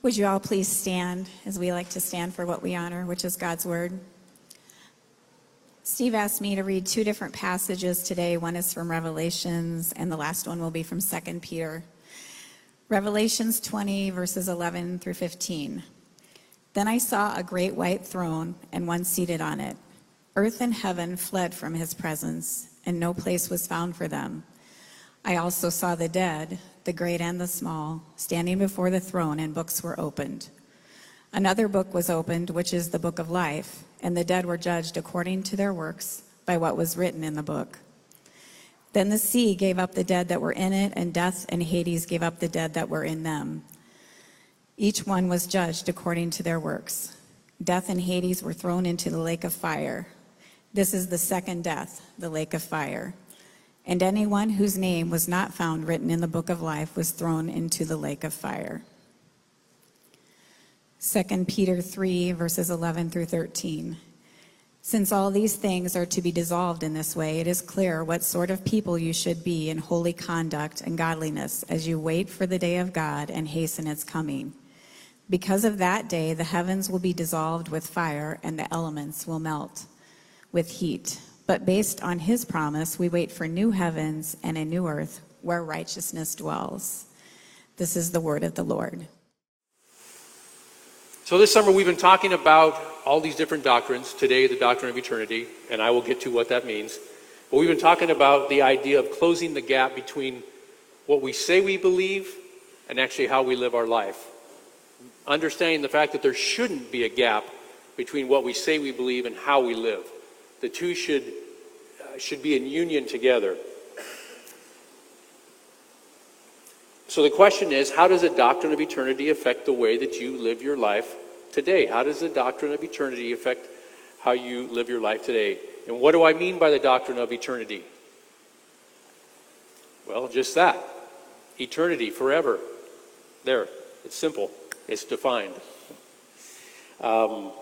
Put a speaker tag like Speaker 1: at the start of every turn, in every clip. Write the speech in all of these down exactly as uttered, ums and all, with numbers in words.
Speaker 1: Would you all please stand, as we like to stand for what we honor, which is God's Word? Steve asked me to read two different passages today. One is from Revelations, and the last one will be from Second Peter. Revelations twenty, verses eleven through fifteen. Then I saw a great white throne, and one seated on it. Earth and heaven fled from his presence, and no place was found for them. I also saw the dead, the great and the small, standing before the throne, and books were opened. Another book was opened, which is the book of life, and the dead were judged according to their works by what was written in the book. Then the sea gave up the dead that were in it, and death and Hades gave up the dead that were in them. Each one was judged according to their works. Death and Hades were thrown into the lake of fire. This is the second death, the lake of fire. And anyone whose name was not found written in the book of life was thrown into the lake of fire. Second Peter three, verses eleven through thirteen. Since all these things are to be dissolved in this way, it is clear what sort of people you should be in holy conduct and godliness as you wait for the day of God and hasten its coming. Because of that day, the heavens will be dissolved with fire, and the elements will melt with heat. But based on his promise, we wait for new heavens and a new earth where righteousness dwells. This is the word of the Lord.
Speaker 2: So this summer we've been talking about all these different doctrines. Today, the doctrine of eternity, and I will get to what that means. But we've been talking about the idea of closing the gap between what we say we believe and actually how we live our life. Understanding the fact that there shouldn't be a gap between what we say we believe and how we live. The two should, uh, should be in union together. So the question is, how does the doctrine of eternity affect the way that you live your life today? How does the doctrine of eternity affect how you live your life today? And what do I mean by the doctrine of eternity? Well, just that. Eternity, forever. There. It's simple. It's defined. Um,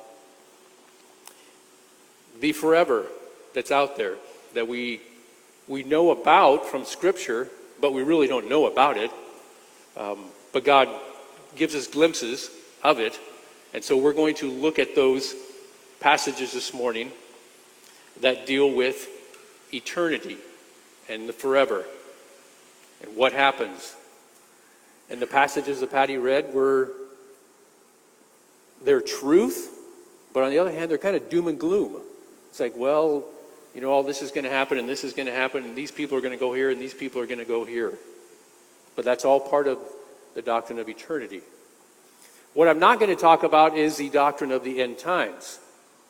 Speaker 2: the forever that's out there, that we we know about from Scripture, but we really don't know about it. Um, but God gives us glimpses of it. And so we're going to look at those passages this morning that deal with eternity and the forever and what happens. And the passages that Patty read were, they're truth, but on the other hand, they're kind of doom and gloom. It's like, well, you know, all this is going to happen, and this is going to happen, and these people are going to go here, and these people are going to go here. But that's all part of the doctrine of eternity. What I'm not going to talk about is the doctrine of the end times.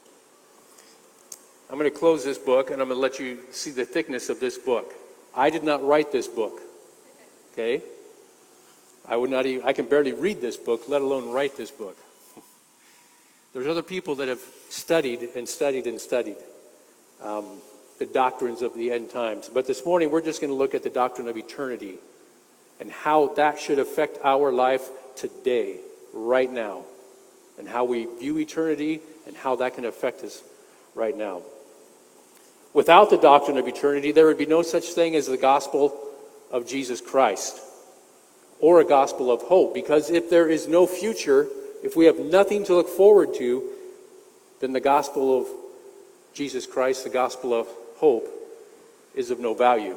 Speaker 2: I'm going to close this book, and I'm going to let you see the thickness of this book. I did not write this book. Okay? I would not even, I can barely read this book, let alone write this book. There's other people that have studied and studied and studied um, the doctrines of the end times. But this morning, we're just going to look at the doctrine of eternity and how that should affect our life today, right now, and how we view eternity and how that can affect us right now. Without the doctrine of eternity, there would be no such thing as the gospel of Jesus Christ or a gospel of hope, because if there is no future, if we have nothing to look forward to, then the gospel of Jesus Christ, the gospel of hope, is of no value.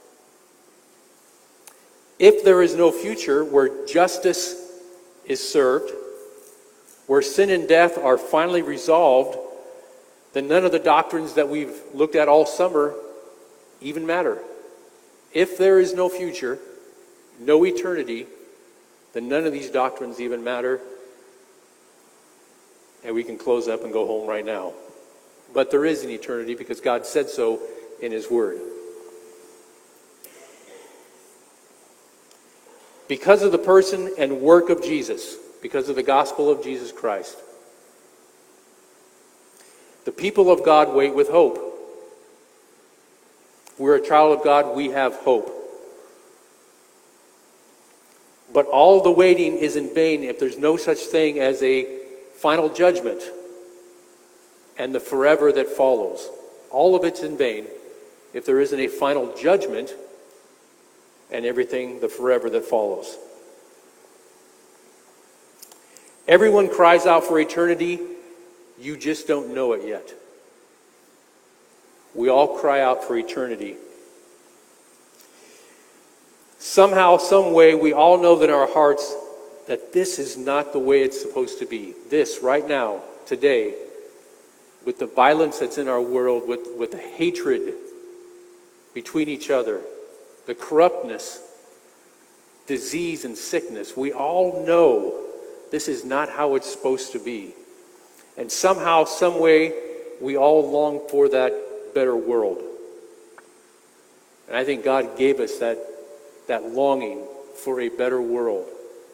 Speaker 2: If there is no future where justice is served, where sin and death are finally resolved, then none of the doctrines that we've looked at all summer even matter. If there is no future, no eternity, then none of these doctrines even matter. And we can close up and go home right now. But there is an eternity because God said so in His Word. Because of the person and work of Jesus, because of the gospel of Jesus Christ, the people of God wait with hope. We're a child of God, we have hope. But all the waiting is in vain if there's no such thing as a final judgment and the forever that follows. All of it's in vain if there isn't a final judgment and everything, the forever that follows. Everyone cries out for eternity. You just don't know it yet. We all cry out for eternity. Somehow, some way, we all know that in our hearts that this is not the way it's supposed to be. This, right now, today, with the violence that's in our world, with, with the hatred between each other, the corruptness, disease and sickness, we all know this is not how it's supposed to be. And somehow, some way, we all long for that better world. And I think God gave us that, that longing for a better world.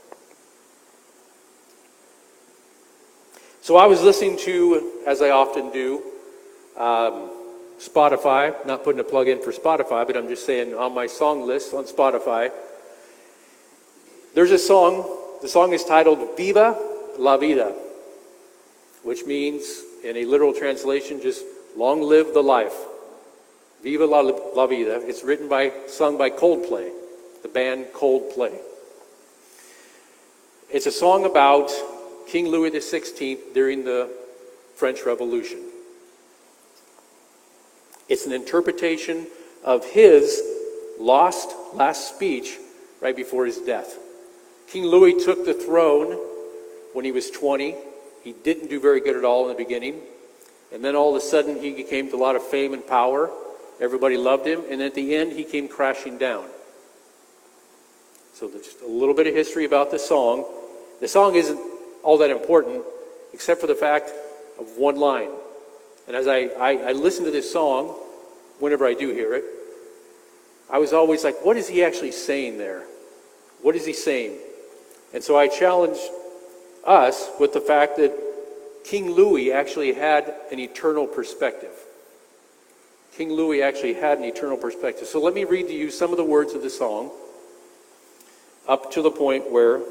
Speaker 2: So I was listening to, as I often do, um, Spotify, not putting a plug in for Spotify, but I'm just saying on my song list on Spotify, there's a song, the song is titled Viva la Vida, which means, in a literal translation, just long live the life. Viva la, la Vida. It's written by, sung by Coldplay, the band Coldplay. It's a song about King Louis the sixteenth during the French Revolution. It's an interpretation of his lost last speech right before his death. King Louis took the throne when he was twenty. He didn't do very good at all in the beginning. And then all of a sudden he came to a lot of fame and power. Everybody loved him. And at the end he came crashing down. So there's just a little bit of history about this song. The song isn't all that important except for the fact of one line. And as I, I, I listen to this song, whenever I do hear it, I was always like, what is he actually saying there? What is he saying? And so I challenge us with the fact that King Louis actually had an eternal perspective. King Louis actually had an eternal perspective. So let me read to you some of the words of the song up to the point where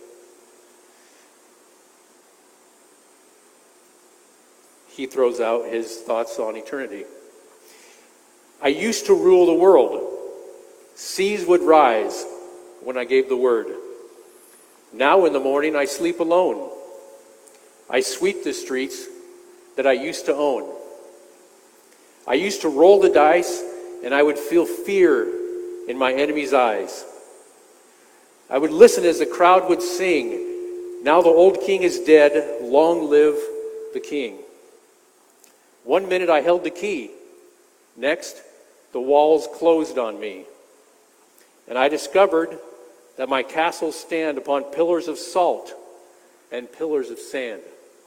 Speaker 2: he throws out his thoughts on eternity. I used to rule the world. Seas would rise when I gave the word. Now in the morning I sleep alone. I sweep the streets that I used to own. I used to roll the dice and I would feel fear in my enemy's eyes. I would listen as the crowd would sing, now the old king is dead, long live the king. One minute I held the key. Next, the walls closed on me. And I discovered that my castles stand upon pillars of salt and pillars of sand.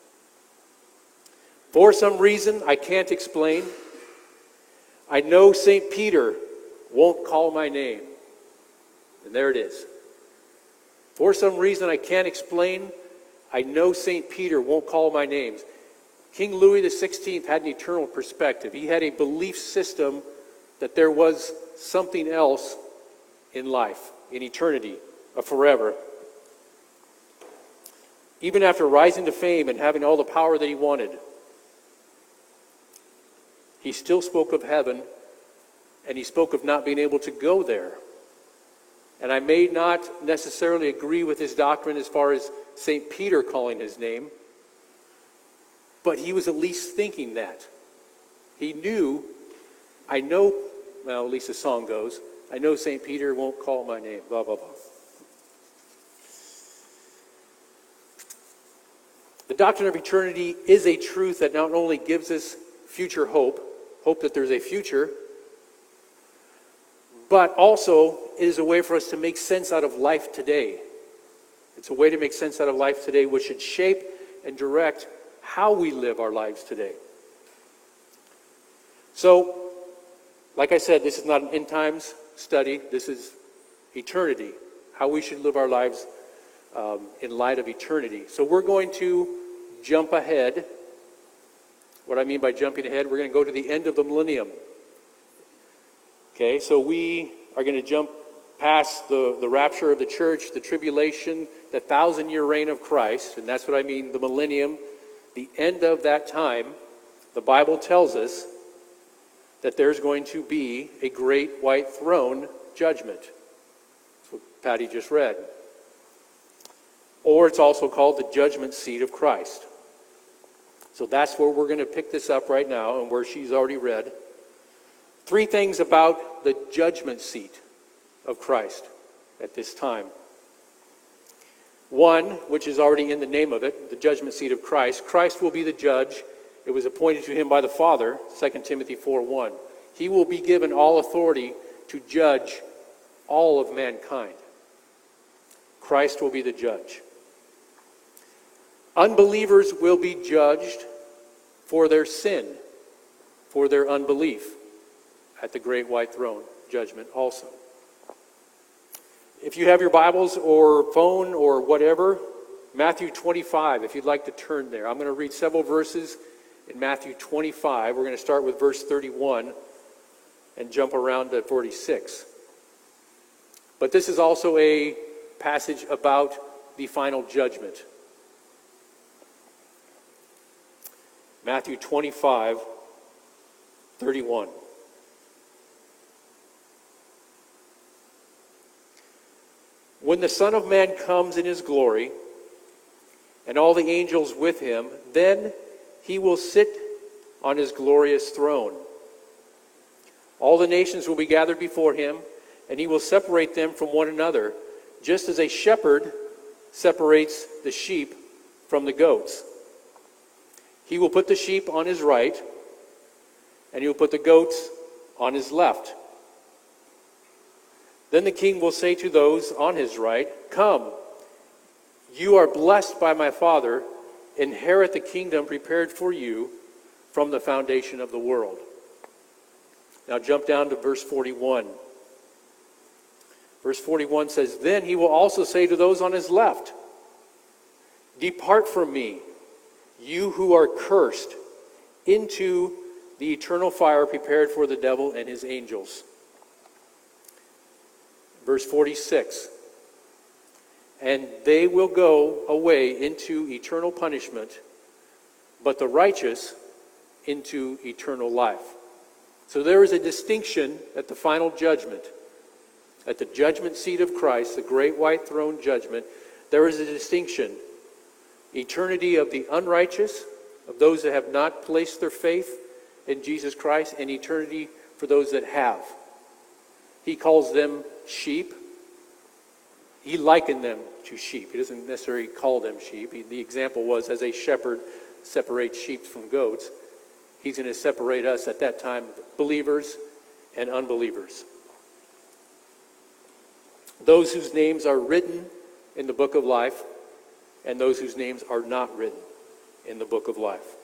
Speaker 2: For some reason I can't explain, I know Saint Peter won't call my name. And there it is. For some reason I can't explain, I know Saint Peter won't call my names. King Louis the sixteenth had an eternal perspective. He had a belief system that there was something else in life, in eternity, a forever. Even after rising to fame and having all the power that he wanted, he still spoke of heaven, and he spoke of not being able to go there. And I may not necessarily agree with his doctrine as far as Saint Peter calling his name, but he was at least thinking that. He knew, I know, well, at least the song goes, I know Saint Peter won't call my name, blah, blah, blah. The doctrine of eternity is a truth that not only gives us future hope, hope that there's a future, but also it is a way for us to make sense out of life today. It's a way to make sense out of life today, which should shape and direct how we live our lives today. So, like I said, this is not an end times study. This is eternity, how we should live our lives um, in light of eternity. So we're going to jump ahead. What I mean by jumping ahead, we're going to go to the end of the millennium. Okay, so we are going to jump past the, the rapture of the church, the tribulation, the thousand-year reign of Christ, and that's what I mean, the millennium. The end of that time, the Bible tells us that there's going to be a great white throne judgment. That's what Patty just read. or it's also called the judgment seat of Christ. So that's where we're going to pick this up right now, and where she's already read. Three things about the judgment seat of Christ at this time. One, which is already in the name of it, the judgment seat of Christ. Christ will be the judge. It was appointed to him by the Father, Second Timothy four one. He will be given all authority to judge all of mankind. Christ will be the judge. Unbelievers will be judged for their sin, for their unbelief, at the great white throne judgment also. If you have your Bibles or phone or whatever, Matthew twenty-five, if you'd like to turn there. I'm going to read several verses in Matthew twenty-five. We're going to start with verse thirty-one and jump around to forty-six. But this is also a passage about the final judgment. Matthew twenty-five, thirty-one. When the Son of Man comes in his glory, and all the angels with him, then he will sit on his glorious throne. All the nations will be gathered before him, and he will separate them from one another, just as a shepherd separates the sheep from the goats. He will put the sheep on his right, and he will put the goats on his left. Then the king will say to those on his right, "Come, you are blessed by my Father. Inherit the kingdom prepared for you from the foundation of the world." Now jump down to verse forty-one. Verse forty-one says, "Then he will also say to those on his left, 'Depart from me, you who are cursed, into the eternal fire prepared for the devil and his angels.'" Verse forty-six, "And they will go away into eternal punishment, but the righteous into eternal life." So there is a distinction at the final judgment. At the judgment seat of Christ, the great white throne judgment, there is a distinction. Eternity of the unrighteous, of those that have not placed their faith in Jesus Christ, and eternity for those that have. He calls them sheep. He likened them to sheep. He doesn't necessarily call them sheep. He, the example was, as a shepherd separates sheep from goats, he's going to separate us at that time, believers and unbelievers. Those whose names are written in the book of life, and those whose names are not written in the book of life.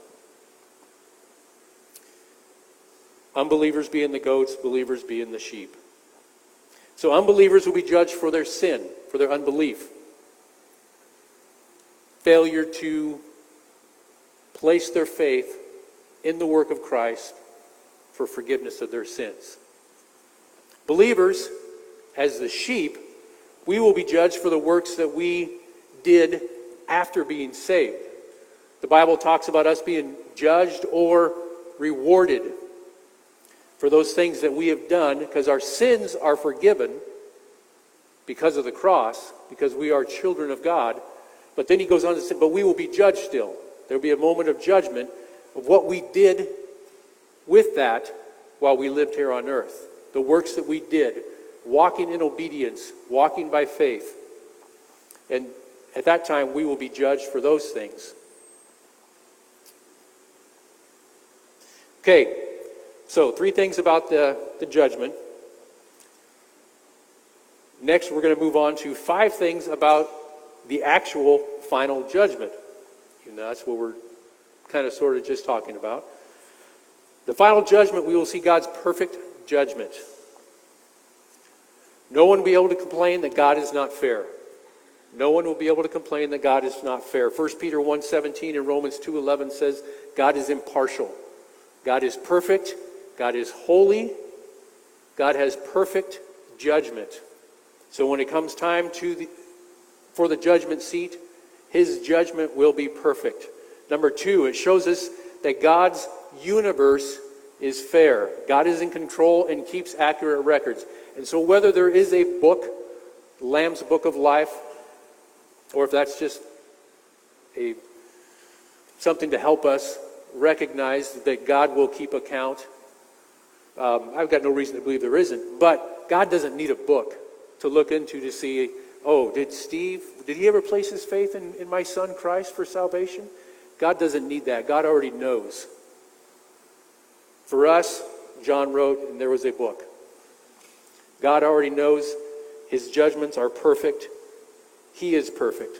Speaker 2: Unbelievers be in the goats, believers be in the sheep. So unbelievers will be judged for their sin, for their unbelief. Failure to place their faith in the work of Christ for forgiveness of their sins. Believers, as the sheep, we will be judged for the works that we did after being saved. The Bible talks about us being judged or rewarded for those things that we have done, because our sins are forgiven because of the cross, because we are children of God. But then he goes on to say, but we will be judged still. There will be a moment of judgment of what we did with that while we lived here on earth. The works that we did, walking in obedience, walking by faith. And at that time, we will be judged for those things. Okay. So, three things about the, the judgment. Next, we're going to move on to five things about the actual final judgment. And that's what we're kind of sort of just talking about. The final judgment, we will see God's perfect judgment. No one will be able to complain that God is not fair. No one will be able to complain that God is not fair. First Peter one seventeen and Romans two eleven says God is impartial. God is perfect. God is holy. God has perfect judgment. So when it comes time to the, for the judgment seat, his judgment will be perfect. Number two, it shows us that God's universe is fair. God is in control and keeps accurate records. And so whether there is a book, the Lamb's Book of Life, or if that's just a something to help us recognize that God will keep account, um, I've got no reason to believe there isn't. But God doesn't need a book to look into to see, oh, did Steve, did he ever place his faith in, in my son Christ for salvation? God doesn't need that. God already knows. For us, John wrote, and there was a book. God already knows. His judgments are perfect. He is perfect.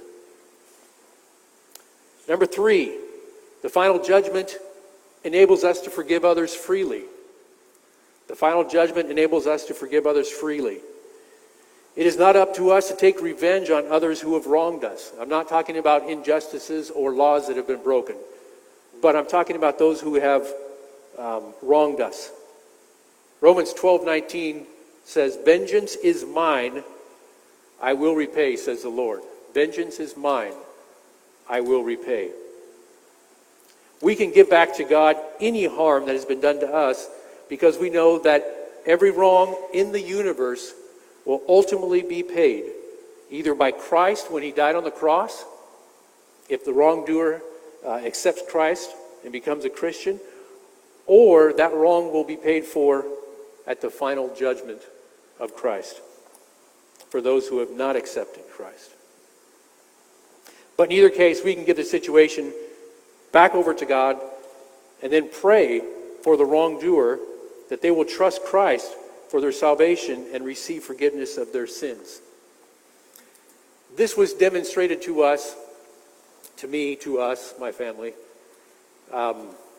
Speaker 2: Number three, the final judgment enables us to forgive others freely. The final judgment enables us to forgive others freely. It is not up to us to take revenge on others who have wronged us. I'm not talking about injustices or laws that have been broken, but I'm talking about those who have um, wronged us. Romans twelve nineteen says, "Vengeance is mine, I will repay, says the Lord." Vengeance is mine, I will repay. We can give back to God any harm that has been done to us because we know that every wrong in the universe will ultimately be paid, either by Christ when he died on the cross, if the wrongdoer uh, accepts Christ and becomes a Christian, or that wrong will be paid for at the final judgment of Christ for those who have not accepted Christ. But in either case, we can give the situation back over to God and then pray for the wrongdoer that they will trust Christ for their salvation and receive forgiveness of their sins. This was demonstrated to us, to me, to us, my family, um,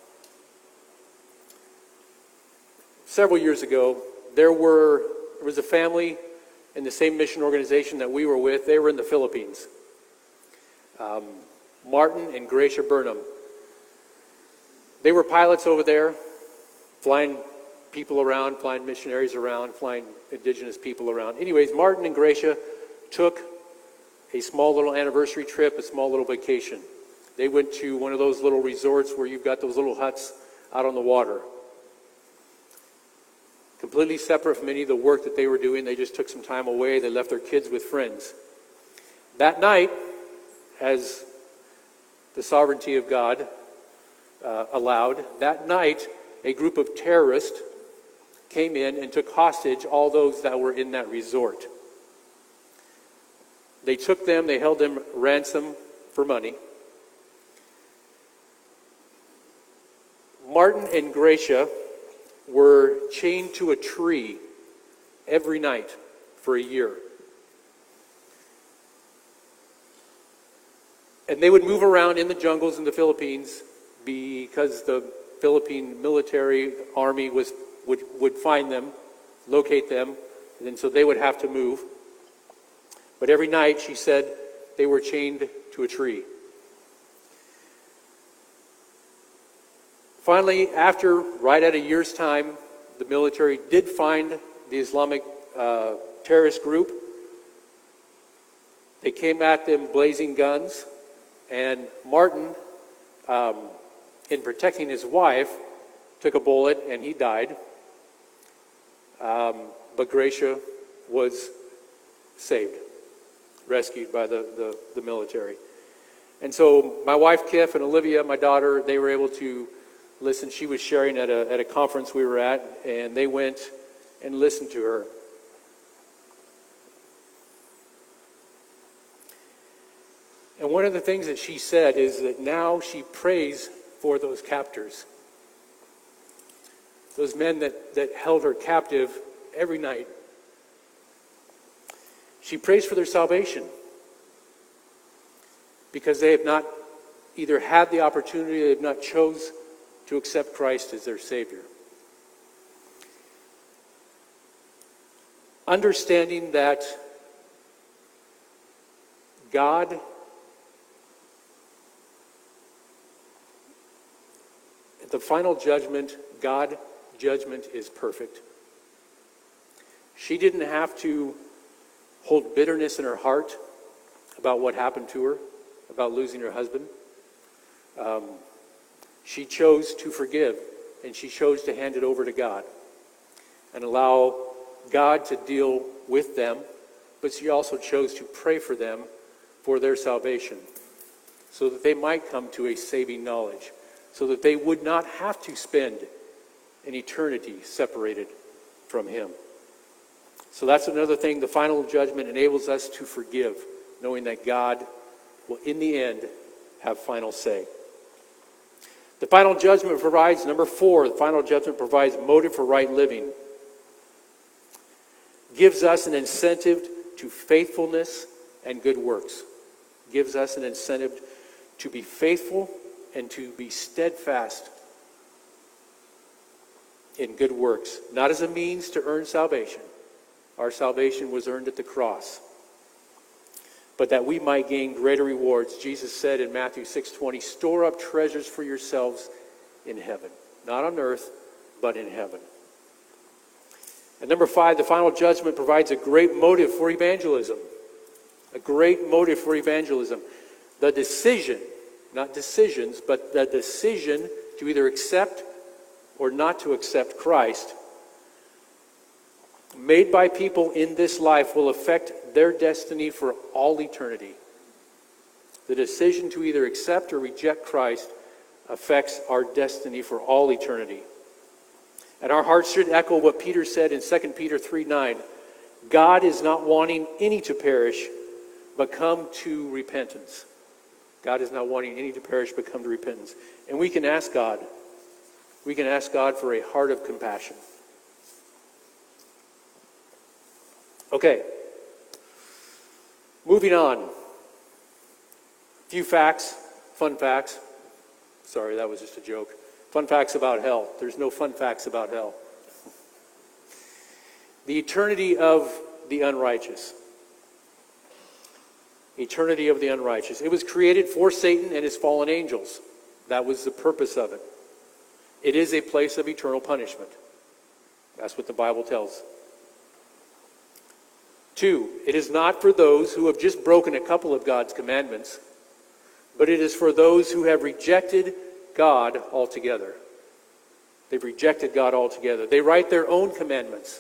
Speaker 2: several years ago. There were there was a family in the same mission organization that we were with. They were in the Philippines. Um, Martin and Gracia Burnham. They were pilots over there, flying people around, flying missionaries around, flying indigenous people around. Anyways, Martin and Gracia took a small little anniversary trip, a small little vacation. They went to one of those little resorts where you've got those little huts out on the water. Completely separate from any of the work that they were doing. They just took some time away. They left their kids with friends. That night, as the sovereignty of God uh, allowed, that night a group of terrorists came in and took hostage all those that were in that resort. They took them, they held them ransom for money. Martin and Gracia were chained to a tree every night for a year. And they would move around in the jungles in the Philippines because the Philippine military army was would, would find them, locate them, and then so they would have to move. But every night, she said, they were chained to a tree. Finally, after, right at a year's time, the military did find the Islamic uh, terrorist group. They came at them blazing guns, and Martin, um, in protecting his wife, took a bullet and he died. Um, but Gracia was saved, rescued by the, the, the military. And so my wife, Kif, and Olivia, my daughter, they were able to listen. She was sharing at a, at a conference we were at, and they went and listened to her. And one of the things that she said is that now she prays for those captors. Those men that, that held her captive every night. She prays for their salvation because they have not either had the opportunity or they have not chose to accept Christ as their Savior. Understanding that God at the final judgment, God judgment is perfect. She didn't have to hold bitterness in her heart about what happened to her, about losing her husband. Um, she chose to forgive, and she chose to hand it over to God and allow God to deal with them, but she also chose to pray for them for their salvation, so that they might come to a saving knowledge, so that they would not have to spend an eternity separated from him. So that's another thing. The final judgment enables us to forgive, knowing that God will, in the end, have final say. The final judgment provides, number four, the final judgment provides motive for right living. Gives us an incentive to faithfulness and good works. Gives us an incentive to be faithful and to be steadfast in good works. Not as a means to earn salvation. Our salvation was earned at the cross. But that we might gain greater rewards. Jesus said in Matthew six twenty, store up treasures for yourselves in heaven. Not on earth, but in heaven. And number five, the final judgment provides a great motive for evangelism. A great motive for evangelism. The decision, not decisions, but the decision to either accept or not to accept Christ, made by people in this life, will affect their destiny for all eternity. The decision to either accept or reject Christ affects our destiny for all eternity. And our hearts should echo what Peter said in Second Peter three nine. God is not wanting any to perish, but come to repentance. God is not wanting any to perish, but come to repentance. And we can ask God, we can ask God for a heart of compassion. Okay. Moving on. A few facts, fun facts. Sorry, that was just a joke. Fun facts about hell. There's no fun facts about hell. The eternity of the unrighteous. Eternity of the unrighteous. It was created for Satan and his fallen angels. That was the purpose of it. It is a place of eternal punishment. That's what the Bible tells. Two, it is not for those who have just broken a couple of God's commandments, but it is for those who have rejected God altogether. They've rejected God altogether. They write their own commandments.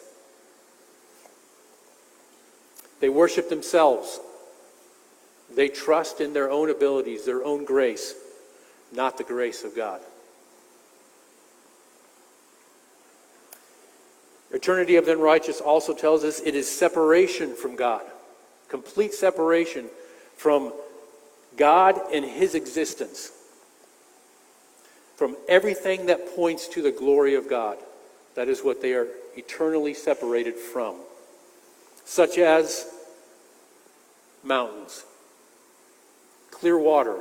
Speaker 2: They worship themselves. They trust in their own abilities, their own grace, not the grace of God. Eternity of the unrighteous also tells us it is separation from God. Complete separation from God and his existence. From everything that points to the glory of God. That is what they are eternally separated from. Such as mountains, clear water.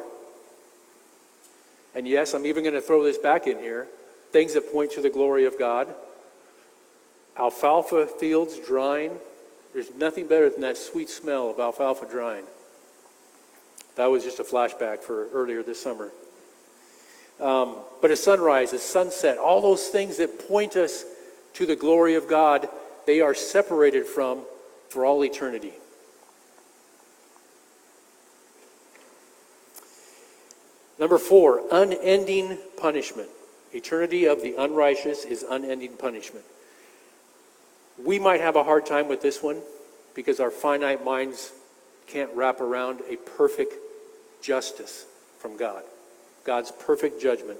Speaker 2: And yes, I'm even going to throw this back in here. Things that point to the glory of God. Alfalfa fields drying. There's nothing better than that sweet smell of alfalfa drying. That was just a flashback for earlier this summer. Um, but a sunrise, a sunset, all those things that point us to the glory of God, they are separated from for all eternity. Number four, unending punishment. Eternity of the unrighteous is unending punishment. We might have a hard time with this one because our finite minds can't wrap around a perfect justice from God. God's perfect judgment.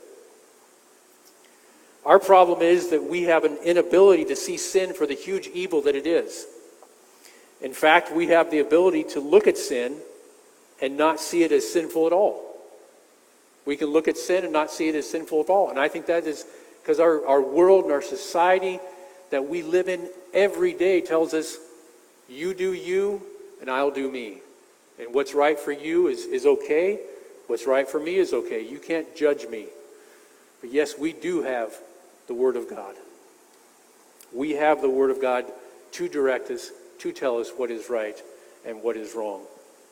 Speaker 2: Our problem is that we have an inability to see sin for the huge evil that it is. In fact, we have the ability to look at sin and not see it as sinful at all. We can look at sin and not see it as sinful at all. And I think that is because our, our world and our society that we live in every day tells us, you do you and I'll do me. And what's right for you is, is okay. What's right for me is okay. You can't judge me. But yes, we do have the Word of God. We have the Word of God to direct us, to tell us what is right and what is wrong.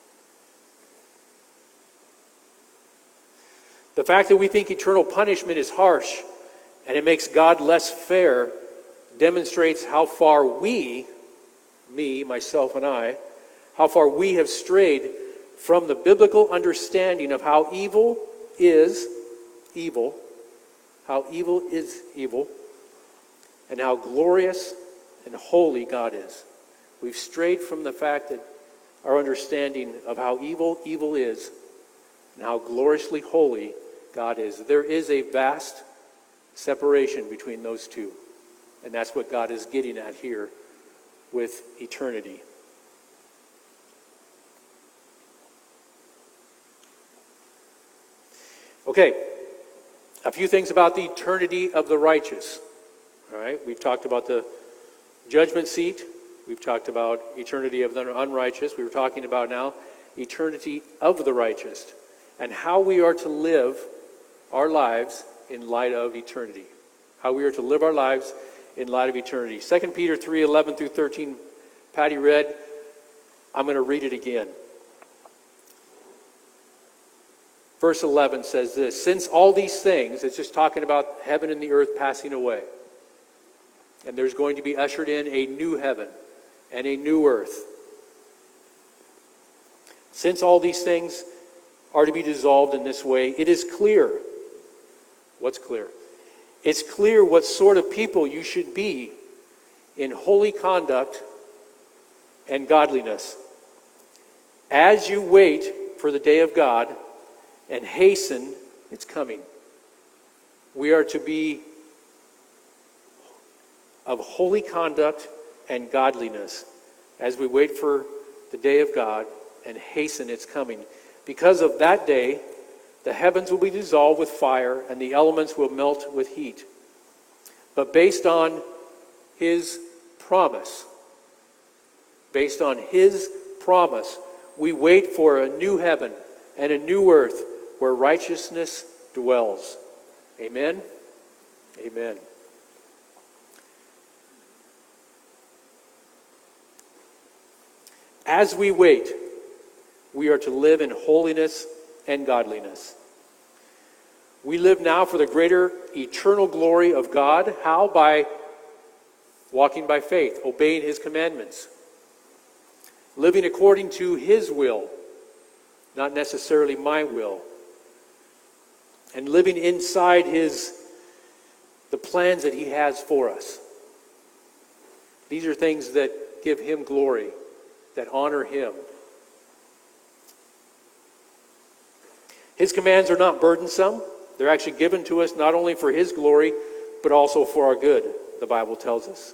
Speaker 2: The fact that we think eternal punishment is harsh and it makes God less fair demonstrates how far we, me, myself, and I, how far we have strayed from the biblical understanding of how evil is evil, how evil is evil, and how glorious and holy God is. We've strayed from the fact that our understanding of how evil evil is and how gloriously holy God is. There is a vast separation between those two. And that's what God is getting at here with eternity. Okay, a few things about the eternity of the righteous. All right, we've talked about the judgment seat. We've talked about eternity of the unrighteous. We were talking about now eternity of the righteous and how we are to live our lives in light of eternity. How we are to live our lives in light of eternity. Second Peter three, eleven through thirteen, Patty read. I'm going to read it again. Verse eleven says this, since all these things, it's just talking about heaven and the earth passing away. And there's going to be ushered in a new heaven and a new earth. Since all these things are to be dissolved in this way, it is clear. What's clear? It's clear what sort of people you should be in holy conduct and godliness. As you wait for the day of God and hasten its coming. We are to be of holy conduct and godliness as we wait for the day of God and hasten its coming. Because of that day, the heavens will be dissolved with fire and the elements will melt with heat. But based on his promise, based on his promise, we wait for a new heaven and a new earth where righteousness dwells. Amen? Amen. As we wait, we are to live in holiness and godliness. We live now for the greater eternal glory of God. How? By walking by faith, obeying his commandments, living according to his will, not necessarily my will, and living inside his the plans that he has for us. These are things that give him glory, that honor him. His commands are not burdensome. They're actually given to us not only for his glory, but also for our good, the Bible tells us.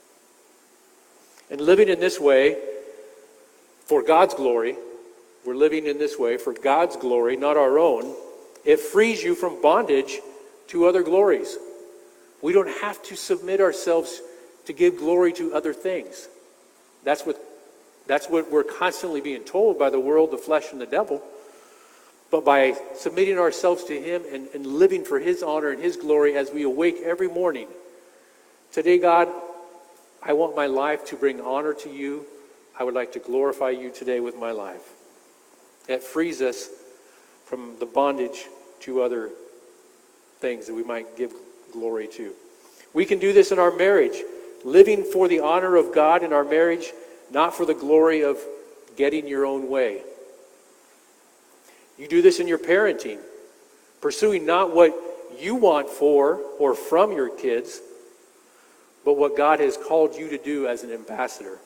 Speaker 2: And living in this way for God's glory, we're living in this way for God's glory, not our own. It frees you from bondage to other glories. We don't have to submit ourselves to give glory to other things. That's what, that's what we're constantly being told by the world, the flesh, and the devil. But by submitting ourselves to him and, and living for his honor and his glory as we awake every morning. Today, God, I want my life to bring honor to you. I would like to glorify you today with my life. That frees us from the bondage to other things that we might give glory to. We can do this in our marriage, living for the honor of God in our marriage, not for the glory of getting your own way. You do this in your parenting, pursuing not what you want for or from your kids, but what God has called you to do as an ambassador.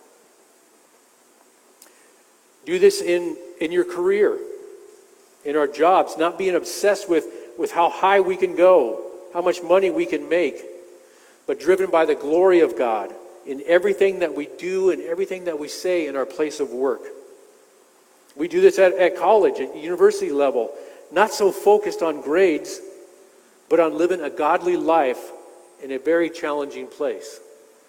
Speaker 2: Do this in, in your career, in our jobs, not being obsessed with, with how high we can go, how much money we can make, but driven by the glory of God in everything that we do and everything that we say in our place of work. We do this at, at college, at university level, not so focused on grades, but on living a godly life in a very challenging place.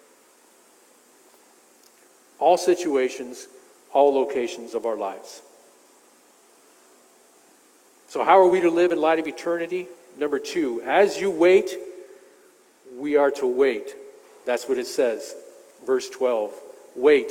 Speaker 2: All situations, all locations of our lives. So how are we to live in light of eternity? Number two, as you wait, we are to wait. That's what it says. Verse twelve, wait.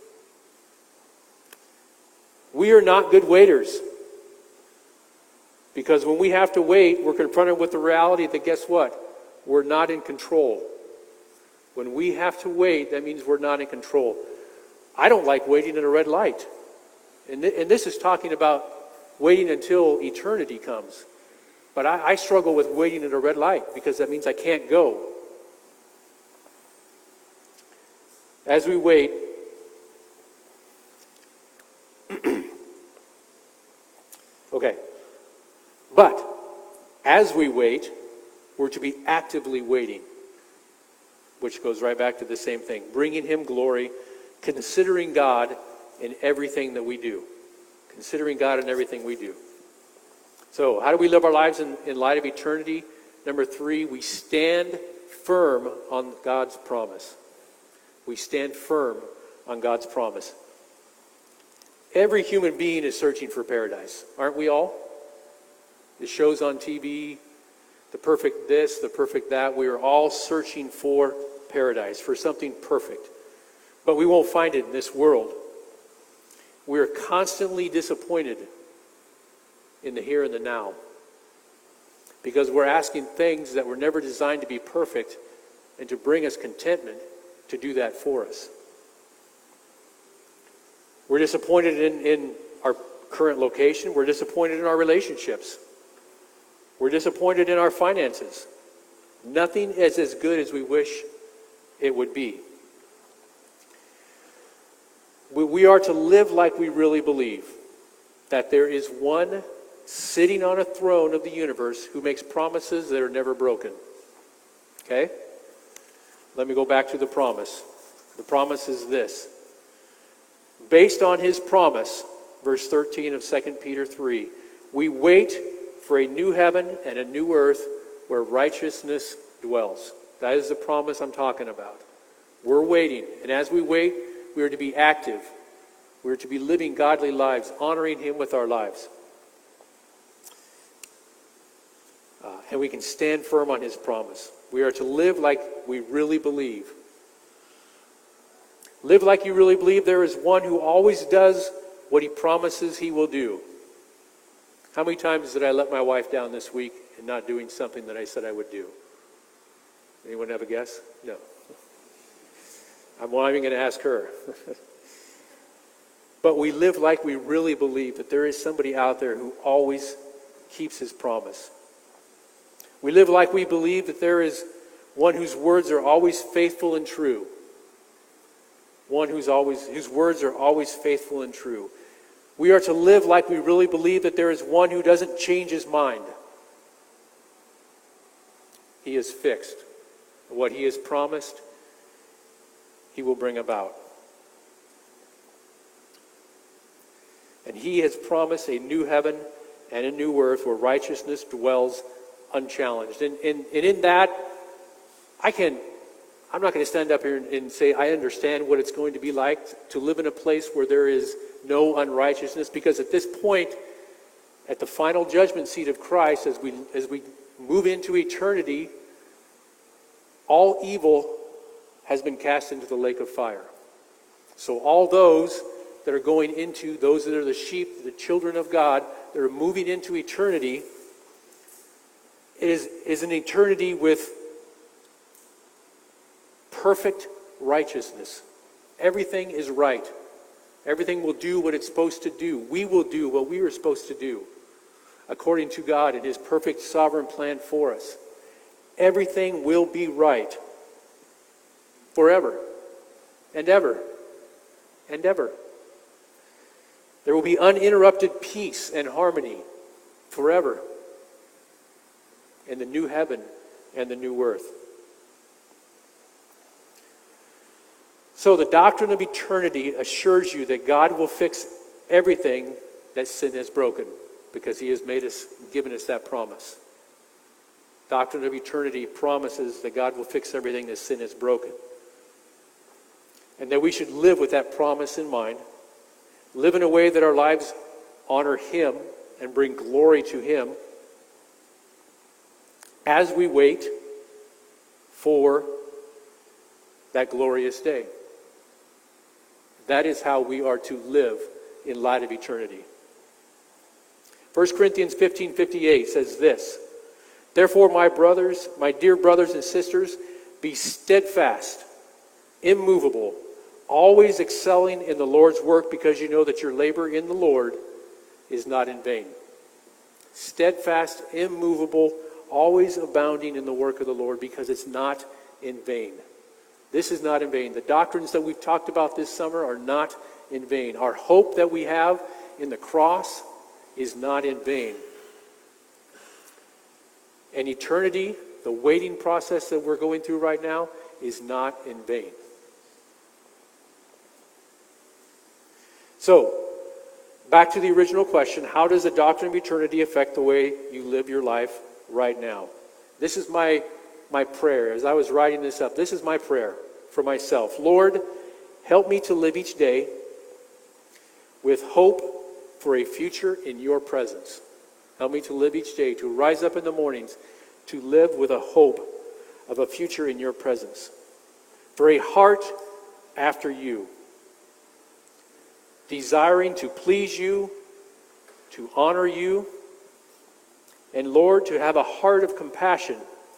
Speaker 2: We are not good waiters. Because when we have to wait, we're confronted with the reality that guess what? We're not in control. When we have to wait, that means we're not in control. I don't like waiting at a red light. And, th- and this is talking about waiting until eternity comes. But I, I struggle with waiting at a red light because that means I can't go. As we wait, Okay. But as we wait, we're to be actively waiting, which goes right back to the same thing. Bringing him glory, considering God in everything that we do. Considering God in everything we do. So, how do we live our lives in, in light of eternity? Number three, we stand firm on God's promise. We stand firm on God's promise. Every human being is searching for paradise, aren't we all? The shows on T V, the perfect this, the perfect that. We are all searching for paradise, for something perfect. But we won't find it in this world. We are constantly disappointed in the here and the now, because we're asking things that were never designed to be perfect and to bring us contentment to do that for us. We're disappointed in, in our current location. We're disappointed in our relationships. We're disappointed in our finances. Nothing is as good as we wish it would be. We, we are to live like we really believe that there is one sitting on a throne of the universe who makes promises that are never broken. Okay? Let me go back to the promise. The promise is this. Based on his promise, verse thirteen of Second Peter three, we wait for a new heaven and a new earth where righteousness dwells. That is the promise I'm talking about. We're waiting. And as we wait, we are to be active. We are to be living godly lives, honoring him with our lives. Uh, and we can stand firm on his promise. We are to live like we really believe. Live like you really believe there is one who always does what he promises he will do. How many times did I let my wife down this week in not doing something that I said I would do? Anyone have a guess? No. I'm not even going to ask her. But we live like we really believe that there is somebody out there who always keeps his promise. We live like we believe that there is one whose words are always faithful and true. One who's always, whose words are always faithful and true. We are to live like we really believe that there is one who doesn't change his mind. He is fixed. What he has promised, he will bring about. And he has promised a new heaven and a new earth where righteousness dwells unchallenged. And, and, and in that, I can, I'm not going to stand up here and, and say I understand what it's going to be like to live in a place where there is no unrighteousness, because at this point, at the final judgment seat of Christ, as we as we move into eternity, all evil has been cast into the lake of fire. So all those that are going into, those that are the sheep, the children of God, that are moving into eternity, is, is an eternity with perfect righteousness. Everything is right. Everything will do what it's supposed to do. We will do what we were supposed to do according to God and his perfect sovereign plan for us. Everything will be right forever and ever and ever. There will be uninterrupted peace and harmony forever in the new heaven and the new earth. So the doctrine of eternity assures you that God will fix everything that sin has broken, because he has made us, given us that promise. Doctrine of eternity promises that God will fix everything that sin has broken. And that we should live with that promise in mind. Live in a way that our lives honor him and bring glory to him as we wait for that glorious day. That is how we are to live in light of eternity. First Corinthians fifteen fifty-eight says this, "Therefore, my brothers, my dear brothers and sisters, be steadfast, immovable, always excelling in the Lord's work, because you know that your labor in the Lord is not in vain." Steadfast, immovable, always abounding in the work of the Lord, because it's not in vain. This is not in vain. The doctrines that we've talked about this summer are not in vain. Our hope that we have in the cross, is not in vain. And eternity, the waiting process that we're going through right now, is not in vain. So, back to the original question, how does the doctrine of eternity affect the way you live your life right now? This is my, my prayer. As I was writing this up, this is my prayer for myself. Lord, help me to live each day with hope for a future in your presence. Help me to live each day, to rise up in the mornings, to live with a hope of a future in your presence. For a heart after you, desiring to please you, to honor you, and Lord, to have a heart of compassion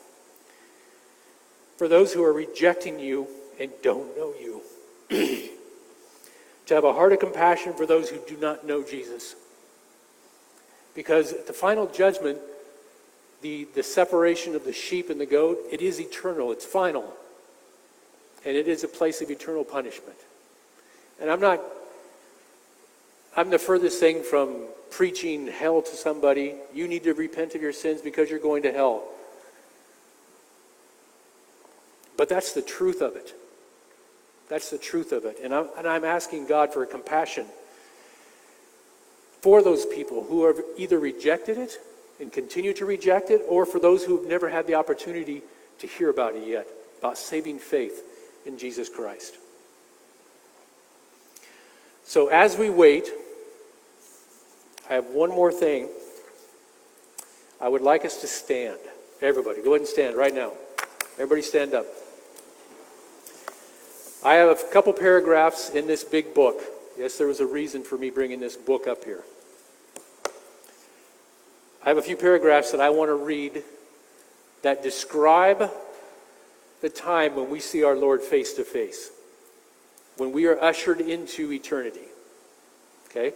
Speaker 2: for those who are rejecting you and don't know you. To have a heart of compassion for those who do not know Jesus. Because at the final judgment, the, the separation of the sheep and the goat, it is eternal, it's final. And it is a place of eternal punishment. And I'm not, I'm the furthest thing from preaching hell to somebody. You need to repent of your sins because you're going to hell. But that's the truth of it. That's the truth of it. And I'm, and I'm asking God for compassion for those people who have either rejected it and continue to reject it, or for those who have never had the opportunity to hear about it yet, about saving faith in Jesus Christ. So as we wait, I have one more thing. I would like us to stand. Everybody, go ahead and stand right now. Everybody stand up. I have a couple paragraphs in this big book. Yes, there was a reason for me bringing this book up here. I have a few paragraphs that I want to read that describe the time when we see our Lord face to face, when we are ushered into eternity. Okay?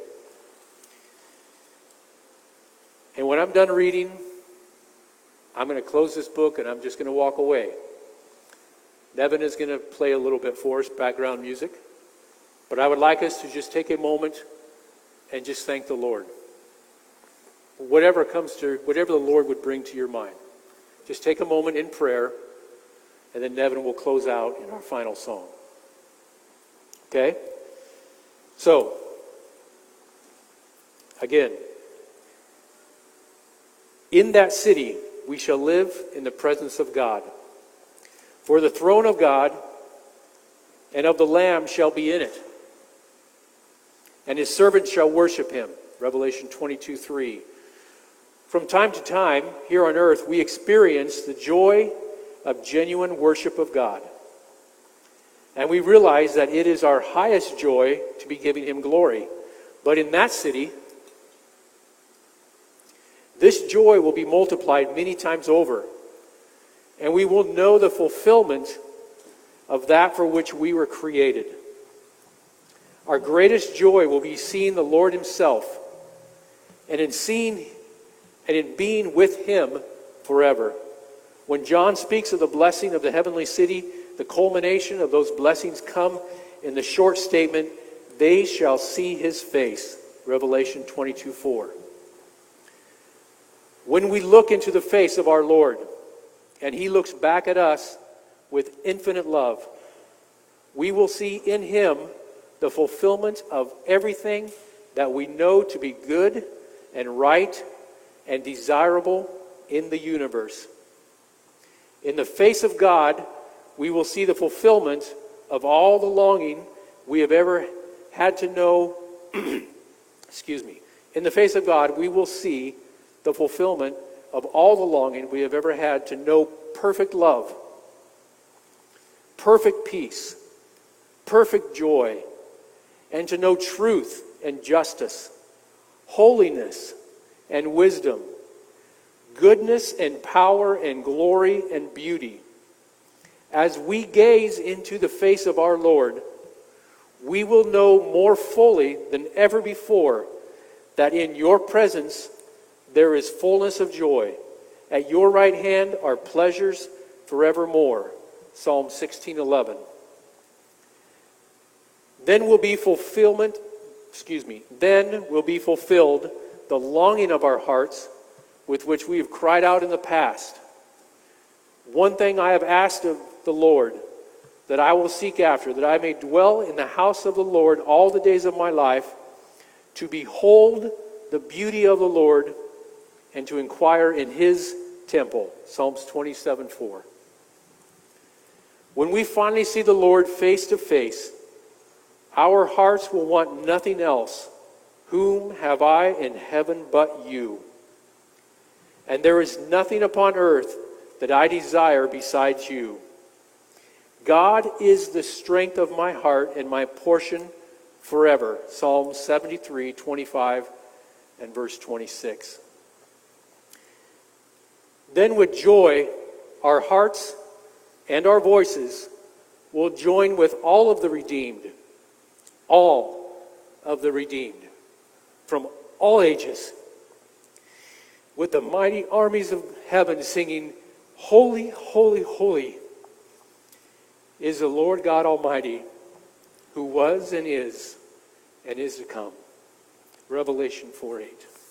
Speaker 2: And when I'm done reading, I'm going to close this book and I'm just going to walk away. Nevin is going to play a little bit for us, background music. But I would like us to just take a moment and just thank the Lord. Whatever comes to, whatever the Lord would bring to your mind. Just take a moment in prayer, and then Nevin will close out in our final song. Okay? So, again, in that city we shall live in the presence of God. For the throne of God and of the Lamb shall be in it, and his servants shall worship him. Revelation twenty-two three. From time to time, here on earth, we experience the joy of genuine worship of God. And we realize that it is our highest joy to be giving him glory. But in that city, this joy will be multiplied many times over. And we will know the fulfillment of that for which we were created. Our greatest joy will be seeing the Lord himself, and in seeing and in being with him forever. When John speaks of the blessing of the heavenly city, the culmination of those blessings come in the short statement, they shall see his face. Revelation twenty-two four. When we look into the face of our Lord, and he looks back at us with infinite love, we will see in him the fulfillment of everything that we know to be good and right and desirable in the universe. In the face of God, we will see the fulfillment of all the longing we have ever had to know. Excuse me. In the face of God, we will see the fulfillment of all the longing we have ever had to know perfect love, perfect peace, perfect joy, and to know truth and justice, holiness and wisdom, goodness and power and glory and beauty. As we gaze into the face of our Lord, we will know more fully than ever before that in your presence there is fullness of joy. At your right hand are pleasures forevermore. Psalm sixteen eleven. Then will be fulfillment, excuse me, then will be fulfilled the longing of our hearts with which we have cried out in the past. One thing I have asked of the Lord, that I will seek after, that I may dwell in the house of the Lord all the days of my life, to behold the beauty of the Lord and to inquire in his temple. Psalms twenty-seven four. When we finally see the Lord face to face, our hearts will want nothing else. Whom have I in heaven but you? And there is nothing upon earth that I desire besides you. God is the strength of my heart and my portion forever. Psalm seventy-three, twenty-five and verse twenty-six. Then with joy, our hearts and our voices will join with all of the redeemed, all of the redeemed, from all ages, with the mighty armies of heaven singing, Holy, holy, holy is the Lord God Almighty, who was and is and is to come. Revelation four eight.